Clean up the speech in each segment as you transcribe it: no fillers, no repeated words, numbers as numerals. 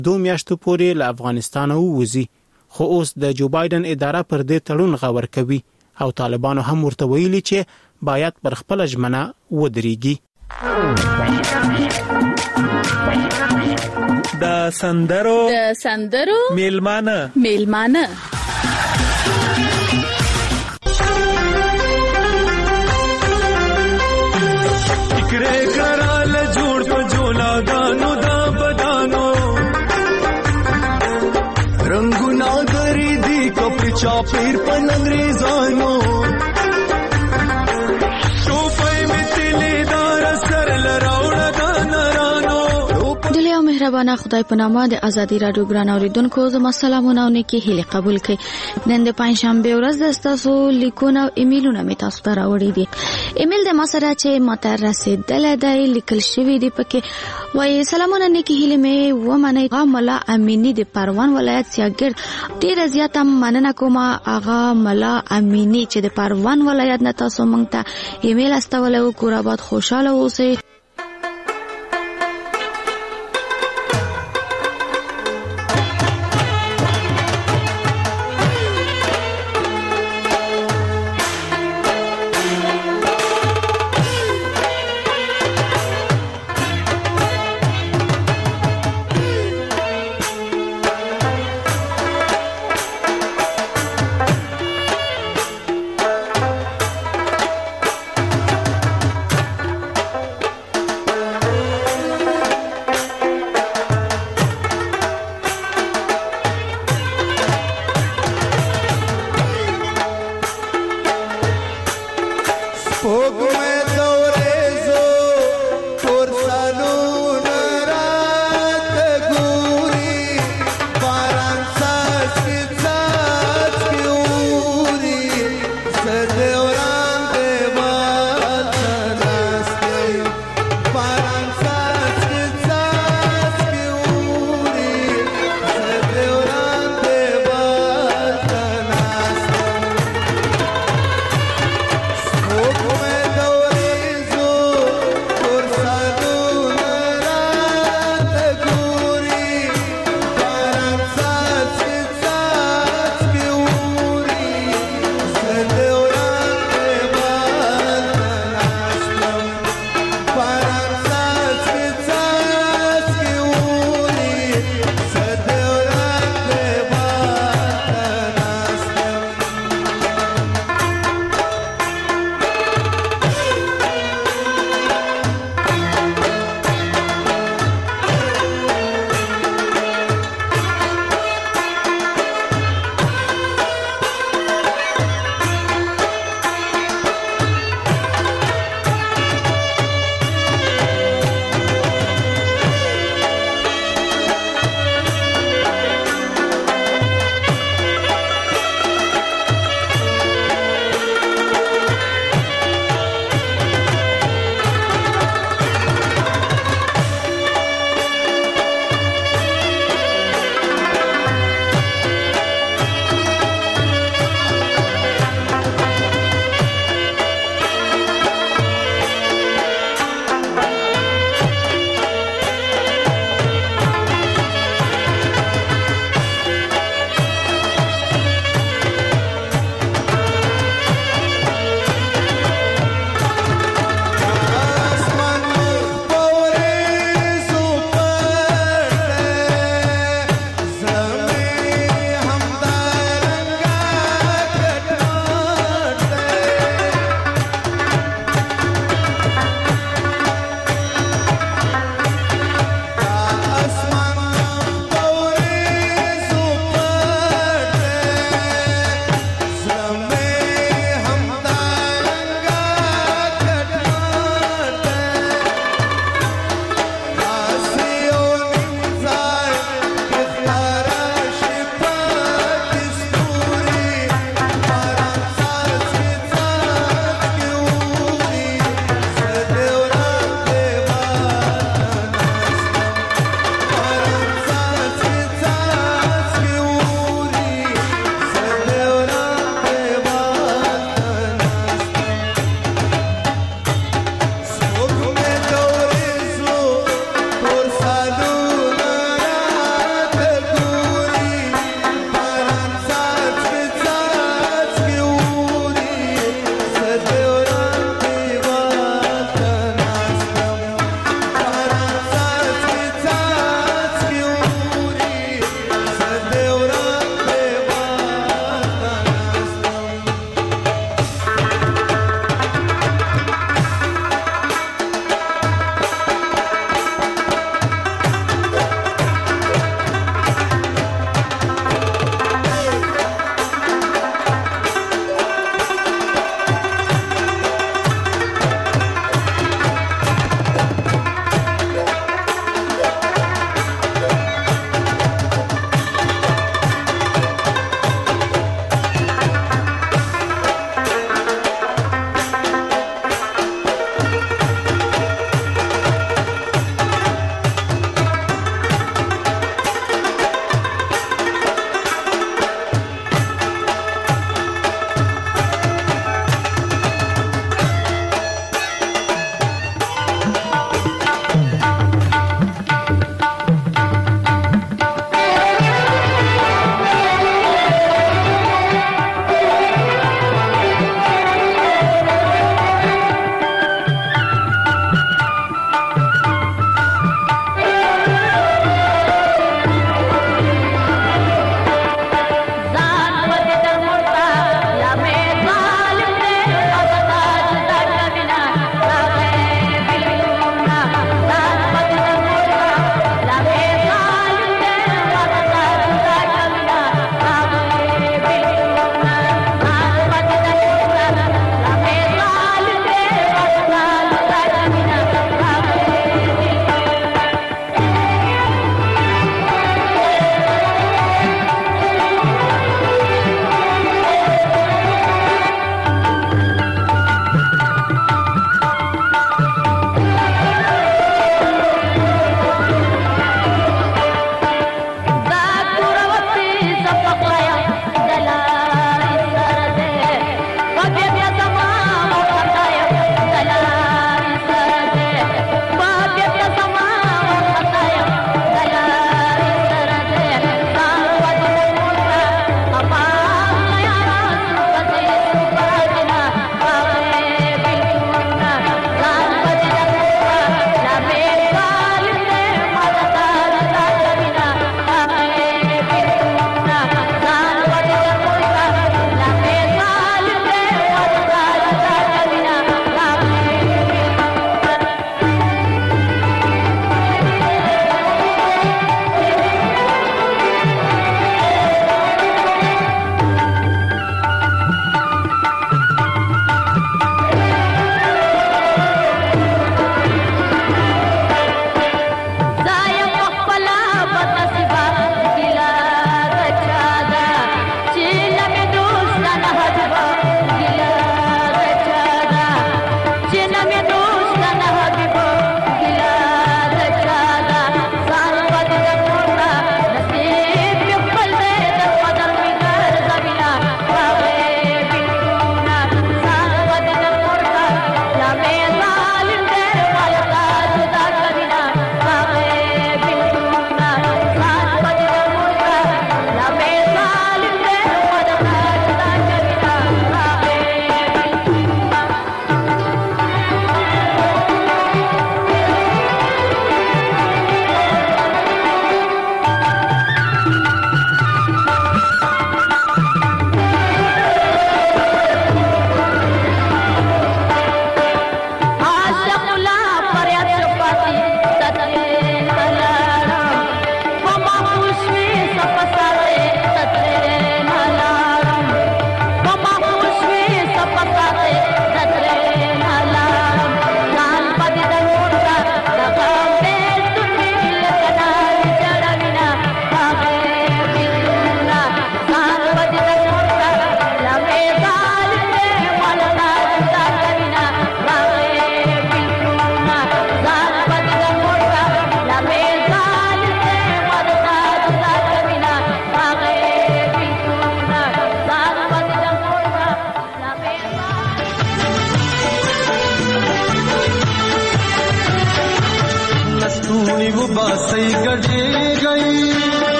2 میاشتو پورې له افغانستان ووځي، خو اوس د جو بایدن اداره پر دې تړون غور کوي او طالبانو هم ورته ویلي چې باید پر خپل ژمنه ودرېږي. د سندرو میلمانه فکرې کړل جوړ په جولادانو دا بدانو رنگونه غری دی کپ چاپیر پن انګریزانو شوفای متلی دار سر لراوړه دانرانو. دلیا مهربانه خدای په نامه د ازادي رادیو ګران اوریدونکو زما سلامونه او نیکی هیله قبول کړئ. نن د پنځشنبه ورځ د تاسو لیکونه او ایمیلونه می تاسو ته راوړي دي. ایمیل د ما سره چې ماته رسیدل دی لیکل شوی دی پکې وایي سلامونه نیکی هیله می ومنئ. ملا امینی د پروان ولایت سیاګر ډیر زیاته مننه کوم اغا ملا امینی چې د پروان ولایت نه تاسو مونږ ته ایمیل استولو. کور آباد خوشاله اوسئ.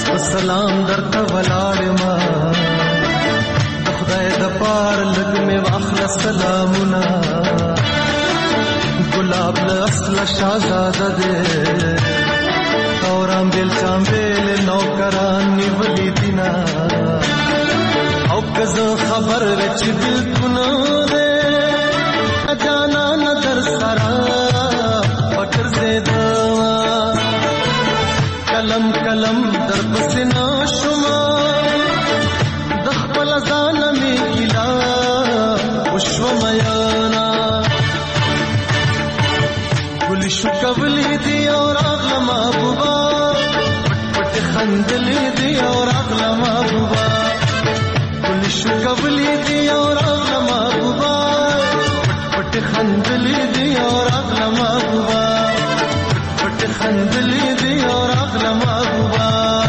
سلام درته ولاړ ما خدای د پار لګ مې واخله سلامونه ګلاب له اصل شاهزاده دې اورام دل چامبل نوکران نیولې دینا او کزه خبر وچ بالکل دې جانا نظر سرا پکر زیدا کلم کلم در پسنا شما دخل ځان می ګلا وشو میانا ګل شو کولې دی اور اغلما بوبا پټ خندلې دی اور اغلما بوبا ګل شو کولې دی اور اغلما بوبا پټ خندلې دی اور اغلما بوبا پټ خندلې دی اور اغلما بوبا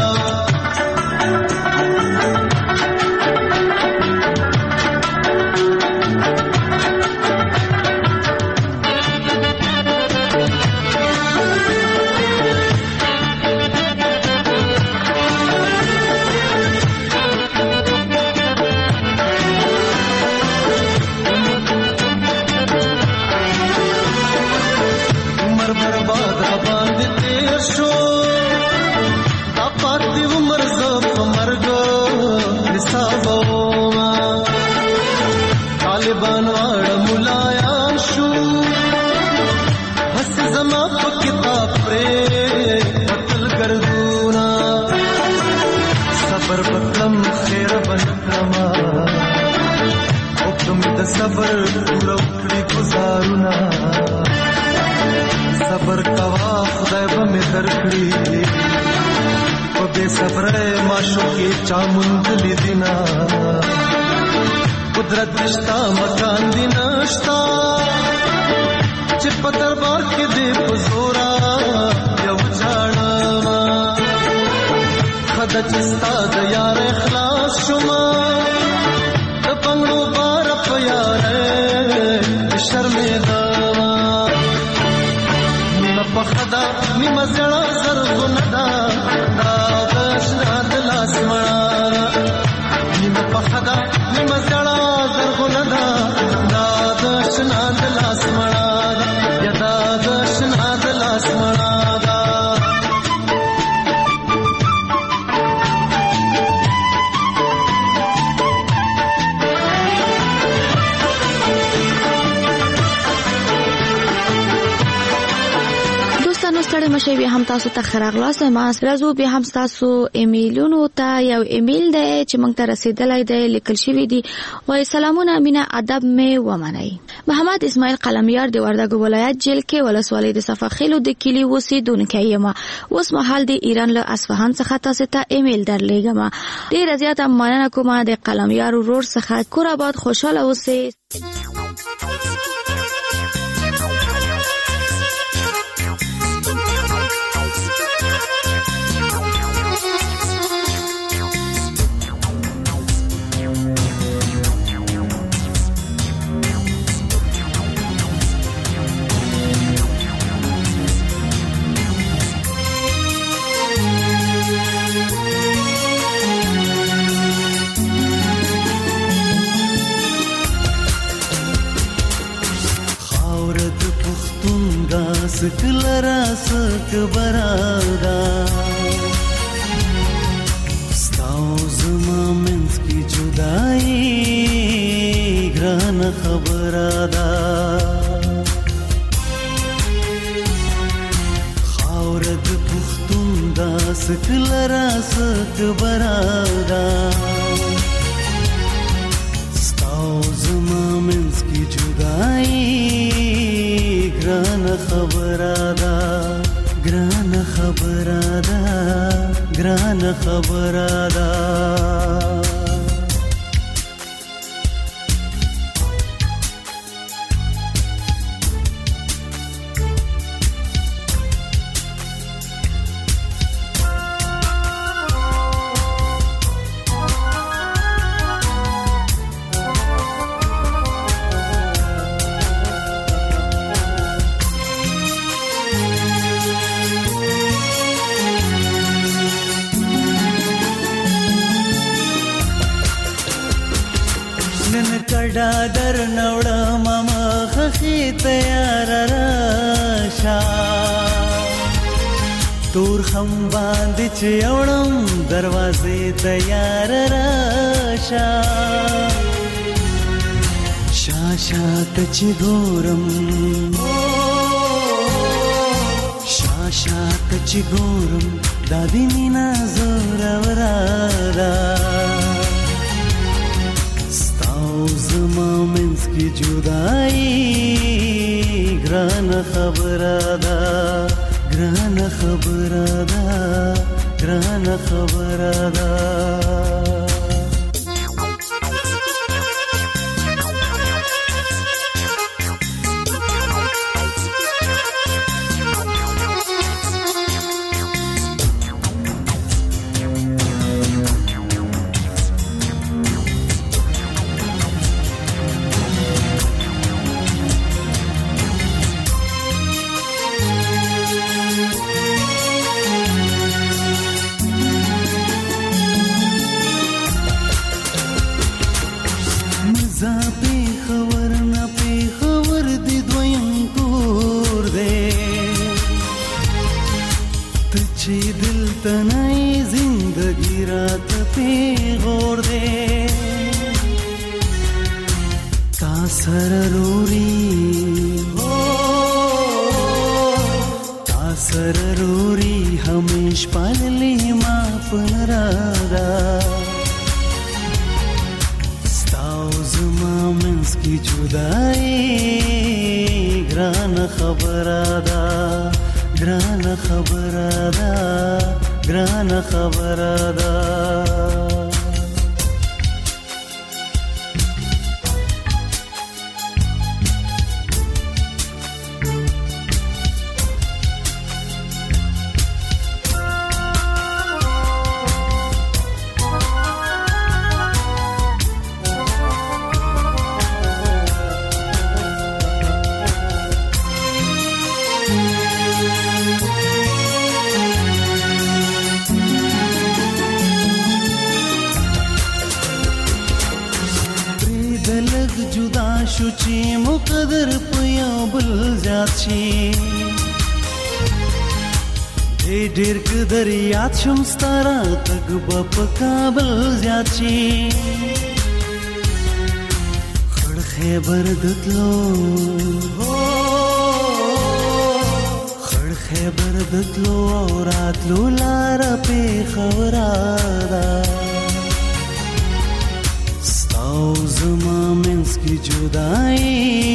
صبر پورا کړی گزارونه صبر کوا خدای به مې درکړي په دې صبر معشوقې چا مونږ لیدنا قدرت نشتا مکان دی نشتا چې په دربار کې دې پزورا یو ځاړه خدای چې ستا د یار اخلاص شوما د پنګړو بار په یار شرمېدا نیمه په خدا نیمه زړه زرغونه دا د شنا د لاس مړه نیمه په خدا نیمه زړه زرغونه دا د شنا د لاس مړه یا د شنا د لاس مړه ستړي مشه به هم تاسو ته خراغلاس ما راځو به هم تاسو ایمیلونو ته یو ایمیل دی چې موږ ته رسیدلای دی لیکل شوی دی وای سلامونه امینه ادب می ومنئ محمد اسماعیل قلمیار دی وردګ ولایت جیل کې ولسوالۍ د صفاخیلو د کلی اوسیدونکو یم اوس مهال د ایران له اصفهان څخه تاسو ته ایمیل درلېږم ډیر زیاته مننه کوم د قلمیار ورور څخه کور آباد خوشاله اوسئ سکلرا سک برادا ستاو زما منس کی جدائی گران خبرادا خاورد پختون دا سکلرا سک برادا ستاو زما منس کی جدائی گران خبرادا گران خبرادا گران خبرادا چادر نوړم مخخې تیار راشه تور خم باندې چې وړم دروازې تیار راشه شاشات چې ګورم شاشات چې ګورم دا دې مینا زور وراره ستاو زما منځ کې جدایي ګرانه خبره ده ګرانه خبره ده ګرانه خبره ده شم ستاره تک په کابل زیات شي خړ خیبر دتلو خړ خیبر دتلو راتلو لار په خورا ستاو زما منځ کی جدائی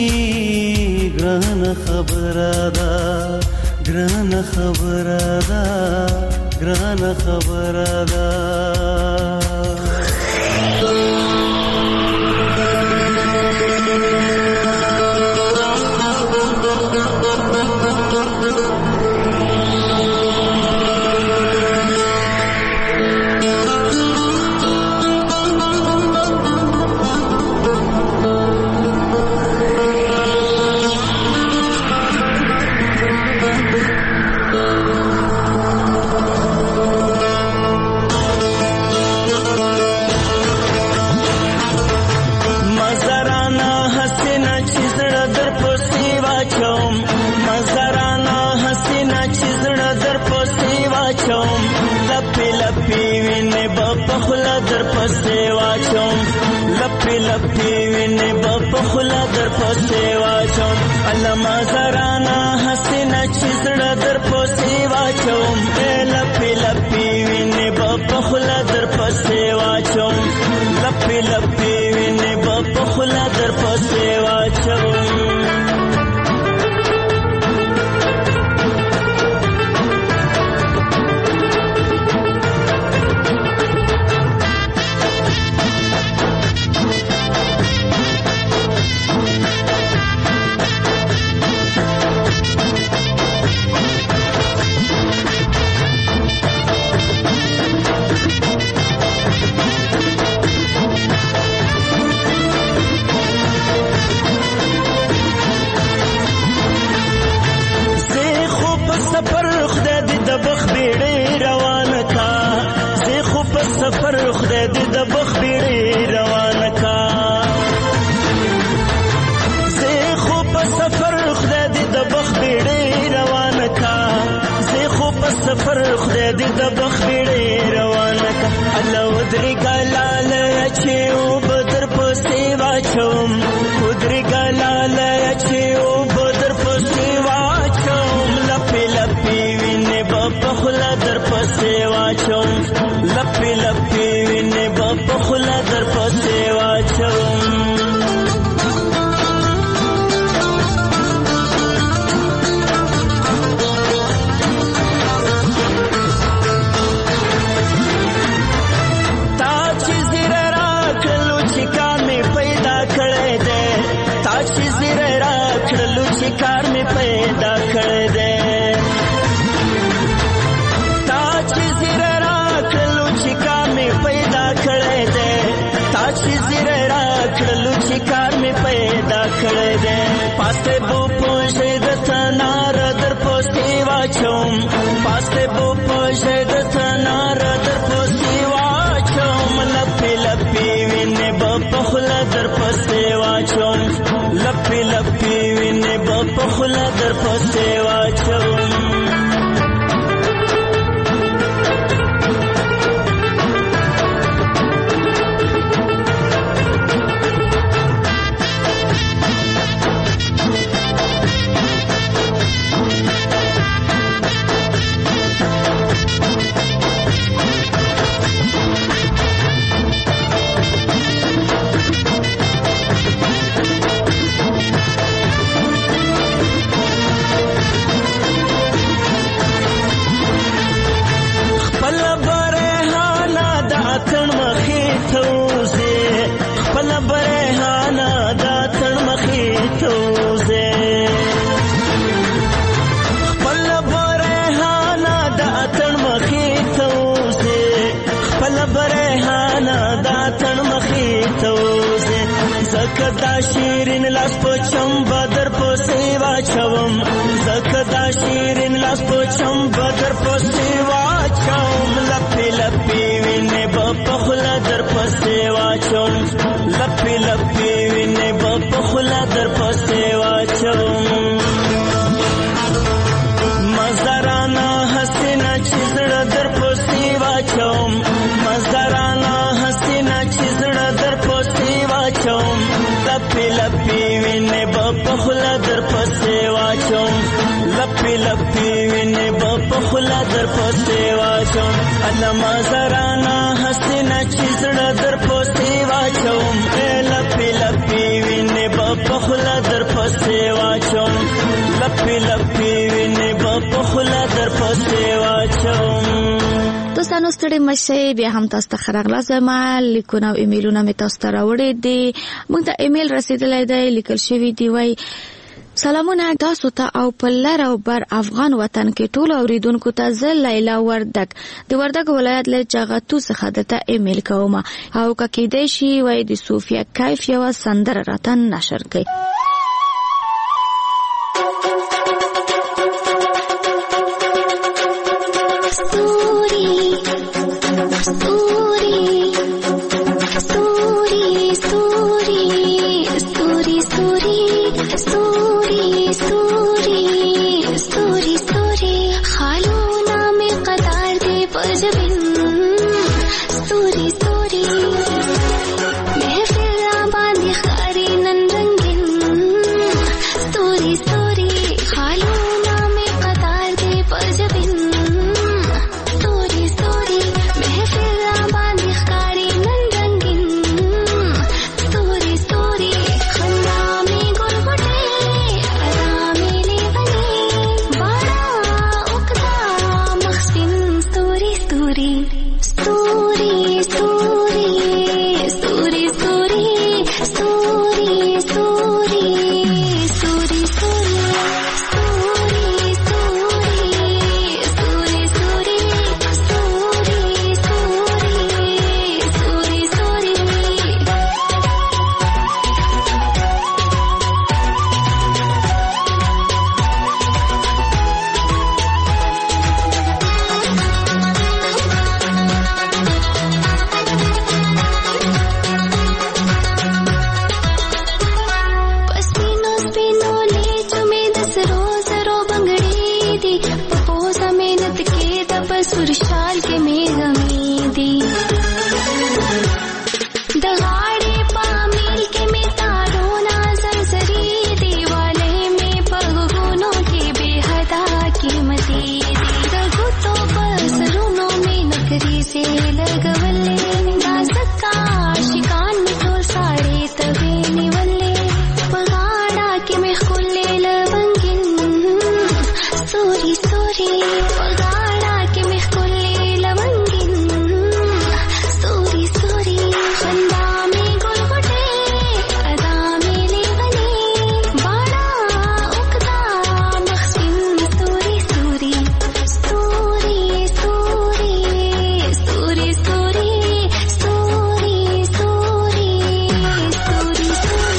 ګرانه خبره ده ګرانه خبره ده ګرانه خبره ده علما زرانا حسنا چزړه در پسې واچوم لپی لپی وینې په خلا در پسې واچوم لپی لپی وینې په خلا در پسې واچوم سفر خدای دې د بخبړې روانه کا الله ودري ګلاله چې او بدر پسې واچوم ودري ګلاله چې او بدر پسې واچوم لپې لپې وینې په خلا در پسې واچوم لپې لپې وینې په خلا در پسې واچوم کار می پیدا کړی دی تا چې زیره راکړلو چې کار می پیدا کړی دی تا چې زیره راکړلو چې کار می پیدا کړی دی پاسته بو پوښې د تنار در پوستې واچوم پاسته بو پوښې د تنار در پوستې واچوم لپې لپې وینې په خوله در پوستې واچوم لپې لپې وینې په خوله در پسې واچوم زکدا شیرین لاس پچم بدر پسې واچوم زکدا شیرین لاس پچم بدر پسې واچوم لپې لپې وینې په خوله در پسې واچوم لپې لپې وینې په خوله در پسې واچوم مزدارانه حسینه چې زړه در پسې واچوم مزدارانه حسینه چې زړه در پسې واچوم لپې لپې وینې په خوله در پسې واچوم لپې لپې وینې په خوله در پسې واچوم الله مزدارانه حسینه چې زړه در پسې واچوم لپې لپې وینې په خوله در پسې واچوم لپې لپې وینې په خوله در پسې واچوم دوستانو ستړي مشه بیا هم تاسو ته خراغلا زما لیکونه او ایمیلونه می تاسو ته راوړي دي موږ ته ایمیل رسیدلی دی لیکل شوی دی وای سلامونه تاسو ته او په لر او بر افغان وطن کې ټول اوریدونکو ته زه لیلا وردک د وردک ولایت له چاغتو څخه دته ایمیل کوم او کېدې شي وای د صوفیا کیف یو سندره راتن نشر کړي سور شال کې مې غمې دي د غاړې په میل کې مې تارونه زرزري دیوالې مې په غوږونو کې بې حدا قیمتي دي د ګوتو په سرونو مې نکریزې لګولې دا ځکه عاشقان مې ټول ساړې تبې نیولې په غاړه کې مې ښکلې لونګین ستوري ستوري په غاړه کې مې ښکلې لونګین ستوري ستوري خندا مې ګل غوټې ادا مې لیونې باڼه اوږده مخ سپین ستوري ستوري ستوري ستوري ستوري ستوري ستوري ستوري ستوري ستوري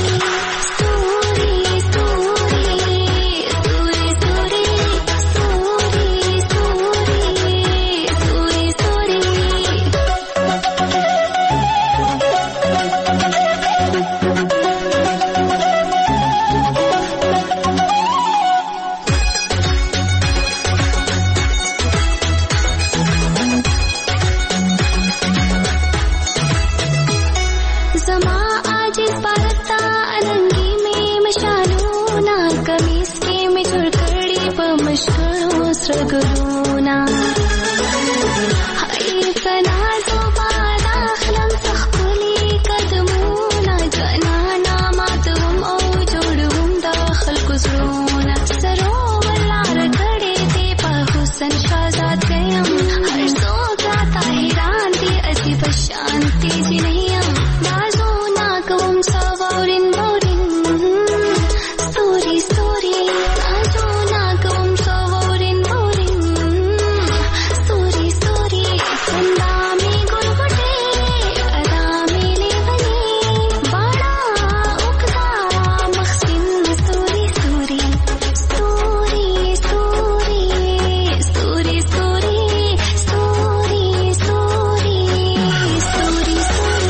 زما عاجز پرتا النګي مې مشالونه کمیس کې مې جوړ کړي په مشکړو سره ګلونه هاي فنا زوبا داخلم ښکلي قدمونه جانانا ماتوم او جوړوم د خلکو زړونه سروور لار کړې دې په حسن شهزاد یم هر څوک راته حیران دي عجیب شانتي جنیم نازونه کوم سوارین مورین ستوري ستوري نازونه کوم سوارین مورین ستوري ستوري خندا مې ګل غوټې ادا مې لیونې باڼه اوږده مخ سپین ستوري ستوري ستوري ستوري ستوري ستوري ستوري ستوري ستوري ستوري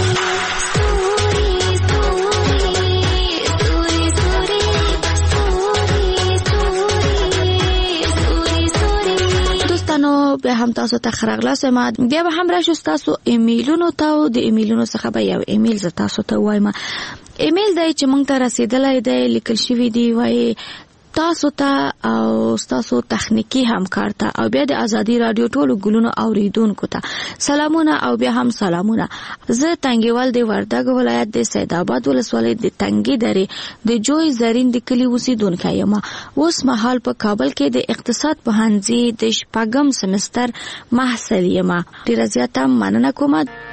دوستانو بیا هم تاسو ته خراغلاس ما بیا به هم راشو تاسو ایمیلونو ته د ایمیلونو څخه به یو ایمیل ز تاسو ته وایم ایمیل دی چې مونږ ته رسیدلای دی لیکل شوی دی وای تاسو ته او تاسو تخنیکی همکار ته او بیا د ازادي رادیو ټولو ګلونو اوریدونکو ته سلامونه او بیا هم سلامونه زه تنګیوال دی وردګ ولایت د سید آباد ولسوالۍ د تنګي درې د جوی زرین د کلی اوسیدونکو یم اوس مهال په کابل کې د اقتصاد پوهنځي د شپږم سمستر محصل یم ډیره زیاته مننه کوم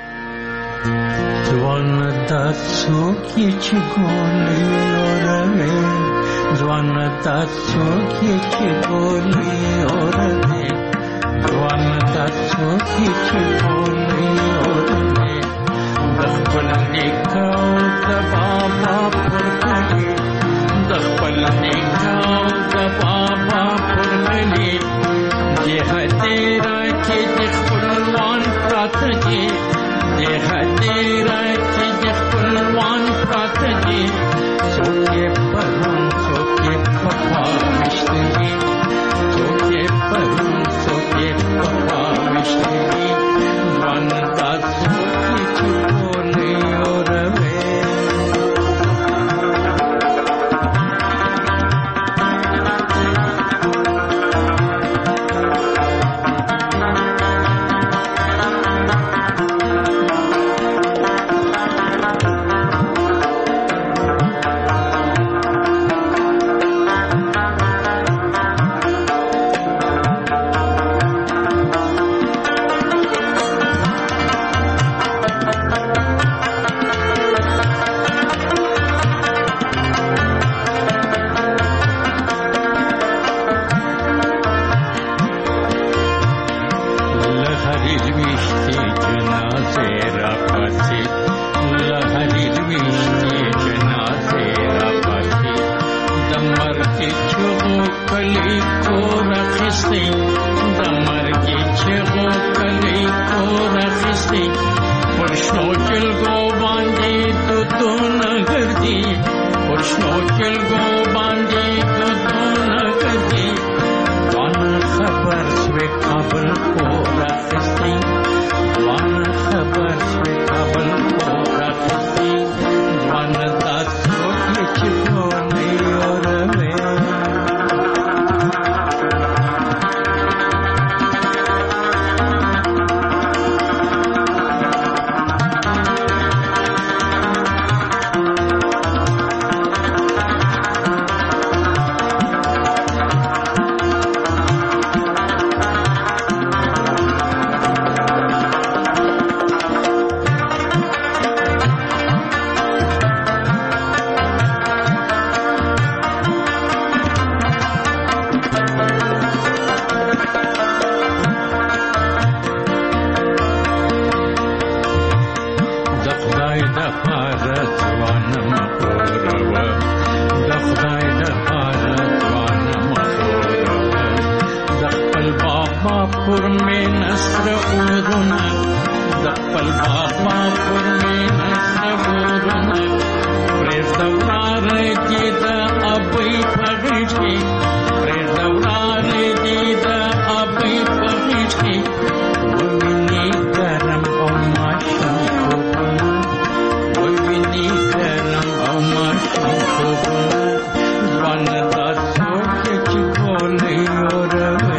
ځوان تاسو کې چې ګولې اورې ځوان تاسو کې چې ګولې اورې ځوان تاسو کې چې ګولې اورې د خپل نیکاو د بابا پر کړي د خپل نیکاو د بابا پر کړي دې هته راکې د خپلوان پراته دي دې هته راکې د خپلوان پراته دي څوک پرون څوک په پاوښتني څوک پرون څوک په پاوښتني ځوان تاسو کې چې ګولې اورې खबर स्वे खबर को پر میں نصر اورنا دپل بابا پر میں نصر اورنا پرزدوار جیدا ابی پغشی پرزدوار جیدا ابی پغشی ویني کرم او ماشم خوبنا ویني کرم او ماشم خوبنا ځوان دا سوچ چې کولې اوروي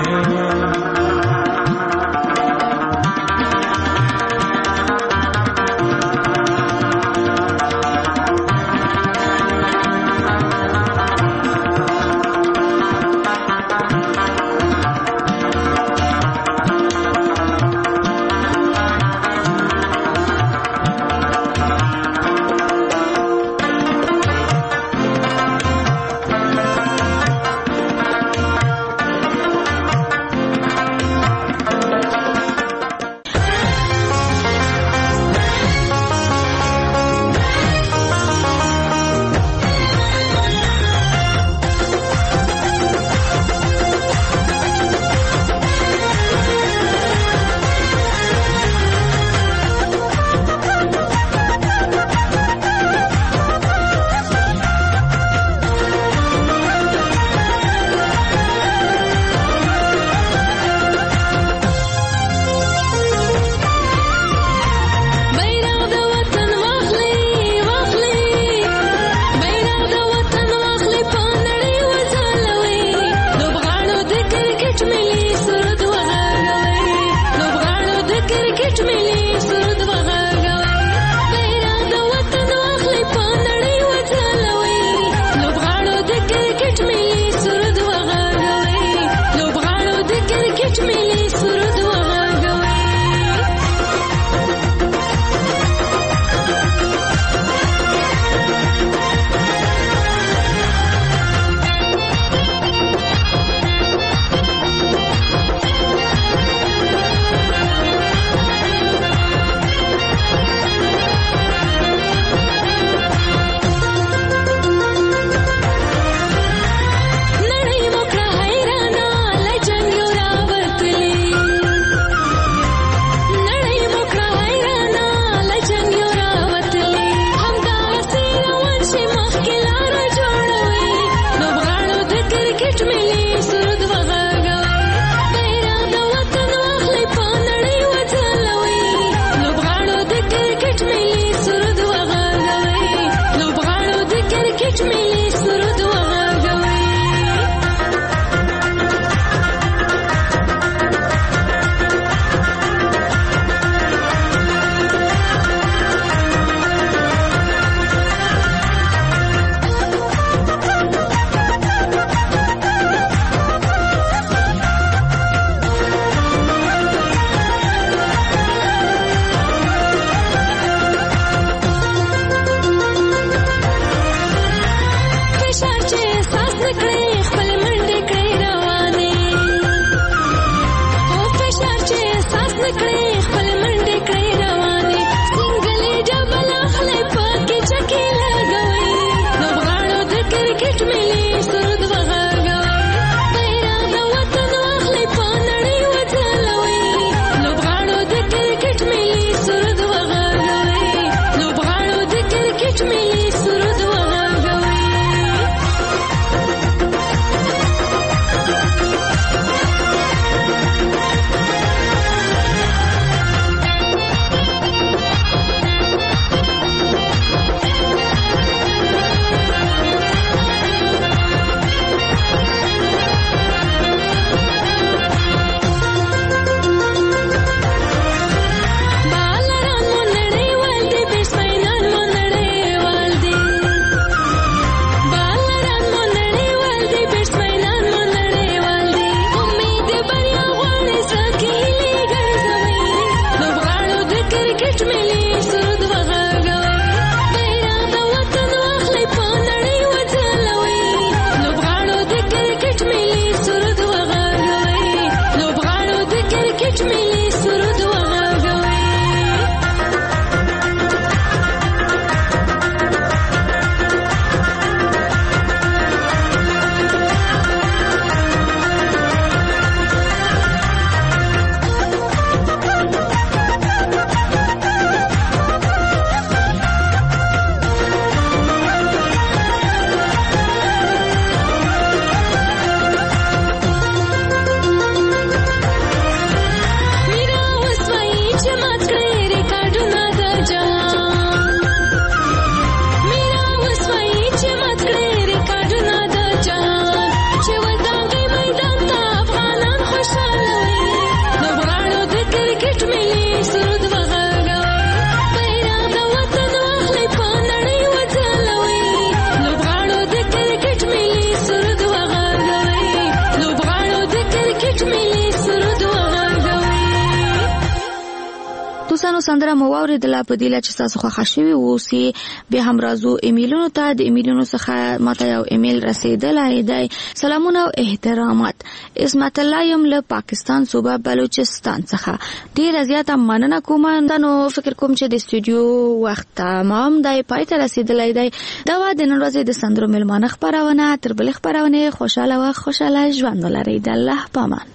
دوستانو سندره مو واوریدله په دې چې تاسو خوښ شوي اوسئ. بیا هم راځو ایمیلونو ته. د ایمیلونو څخه ماته یو ایمیل رسیدلی دی. سلامونه او احترامات. اسمت الله یم له پاکستان صوبه بلوچستان څخه. ډیره زیاته مننه کوم. نو فکر کوم چې د استودیو وخت تمام دی، پای ته رسیدلی دی. دا و د نن ورځې د سندرو میلمانه خپرونه. تر بلې خپرونې خوشاله و خوشاله ژوند ولرئ. د الله په امان.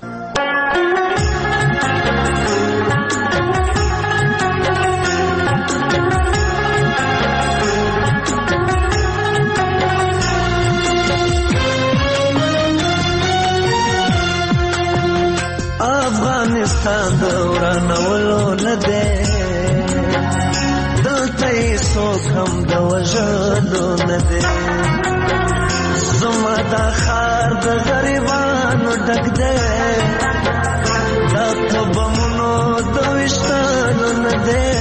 افغانستان دورانولو نه دی، دلته یې څوک هم د وژلو نه دی. زما دا ښار د غریبانو ډک دی، دا په بمونو د ویشتلو نه دی.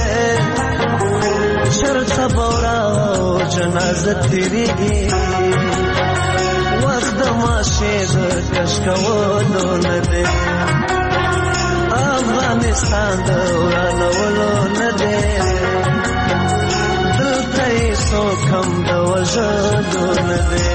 چېرته به وراو جنازه تېرېږي، وخت د ماشې د کش کولو نه دی. افغانستان د ورانولو نه دی، دلته یې څوک هم د وژلو نه دی.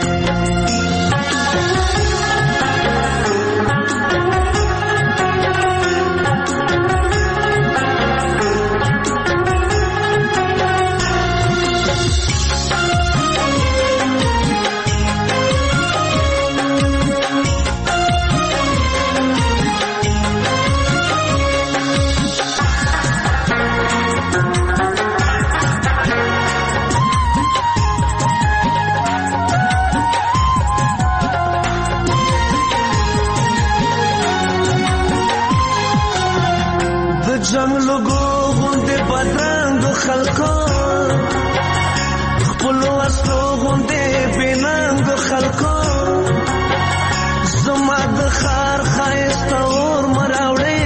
جنگلو گو غنده بدرنگو خلقو، خپلو اصلو غنده بیننگو خلقو. زما د خار خایسته اور مراوڑی،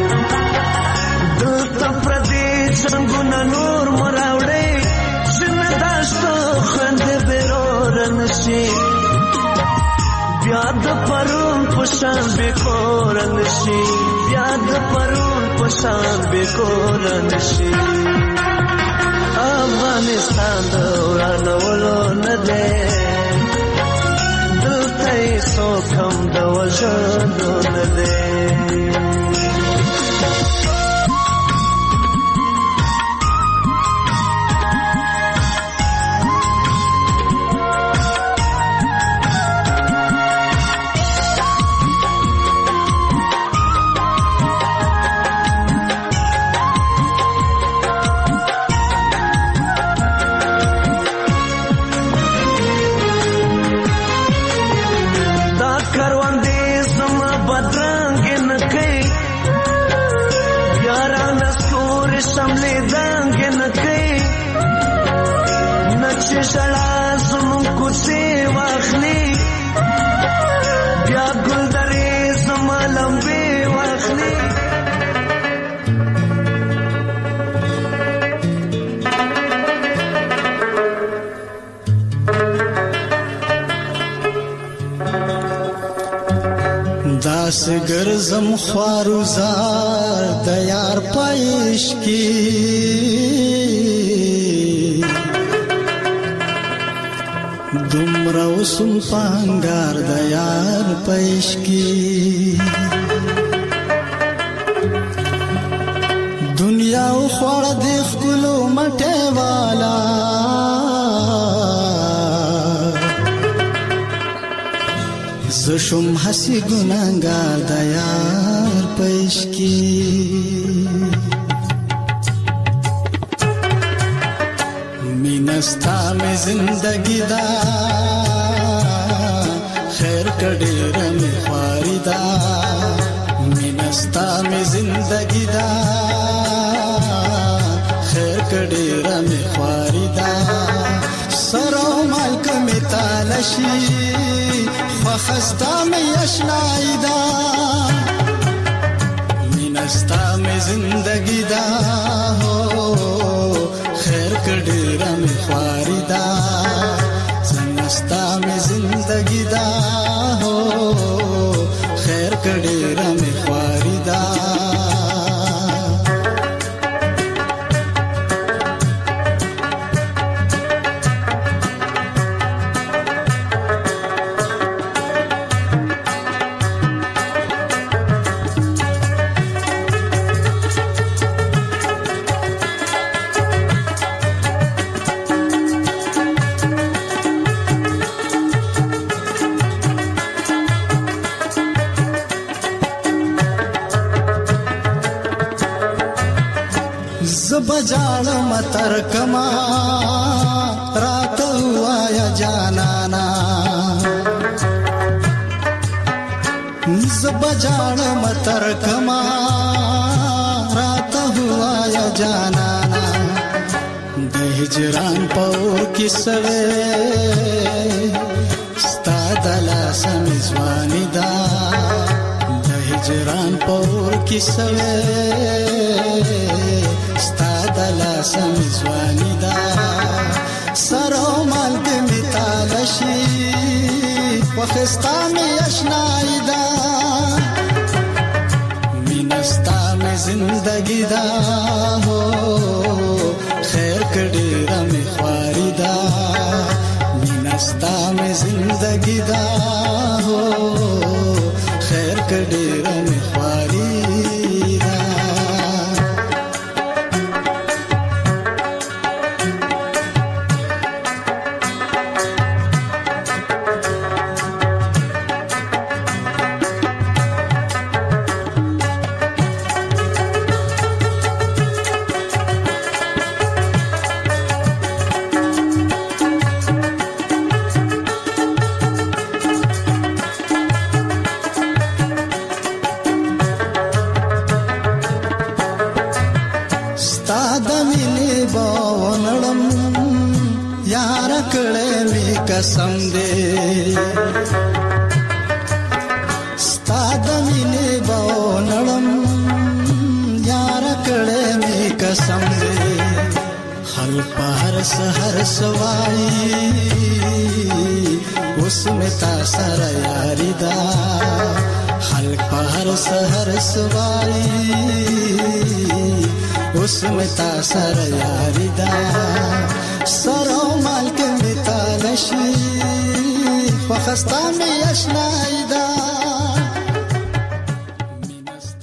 دلتا پردی جنگونا نور مراوڑی. جن داشتو خنده بیرورنشی، بیا د پرون پشان بیکورنشی، بیا د پرون پشان بیکورنشی. افغانستان د ورانولو نه دی، دلته یې څوک هم د وژلو نه دی. شړا زمون کوڅې واخلي، بیا ګل درې زما لمبې واخلي. داس ګرځم خواروزار د یار پایش کی، دومره وسم پانګار د یار پایش کی. دنیا او خوړ د خپلو مټه والا، زشم حسی ګناګار د یار پایش کی. مینستا میں زندگی دا خیر کډیر می خواریدا، مینستا میں زندگی دا خیر کډیر می خواریدا. سرو مالک می تالشی خستا می اشنایدا، مینستا میں زندگی دا خیر کډیرا می خواریدا. سنستا می زندگی دا خیر کډیرا می خواریدا. زبجال متر کما رات ہوا یا جانانا زبجال متر کما رات ہوا یا جانانا د هجران پور کی سوے ستا دلا سمزوانی دا د هجران پور کی سوے ستا دلا سمزوانی دا سرو مال دې میتالشي وخستا می اشنای دا مینستا می زندگی دا هو خیر کړي رمې خواري دا مینستا می زندگی دا هو خیر کړي رمې خواري دا قسم دے ستا د مینې باو نړم یار کړه می قسم دے خلق هر سحر سوای اوس متا سره یاری دا خلق هر سحر سوای اوس متا سره یاری دا سرو مال کې میتالشي وخستا می اشنای دا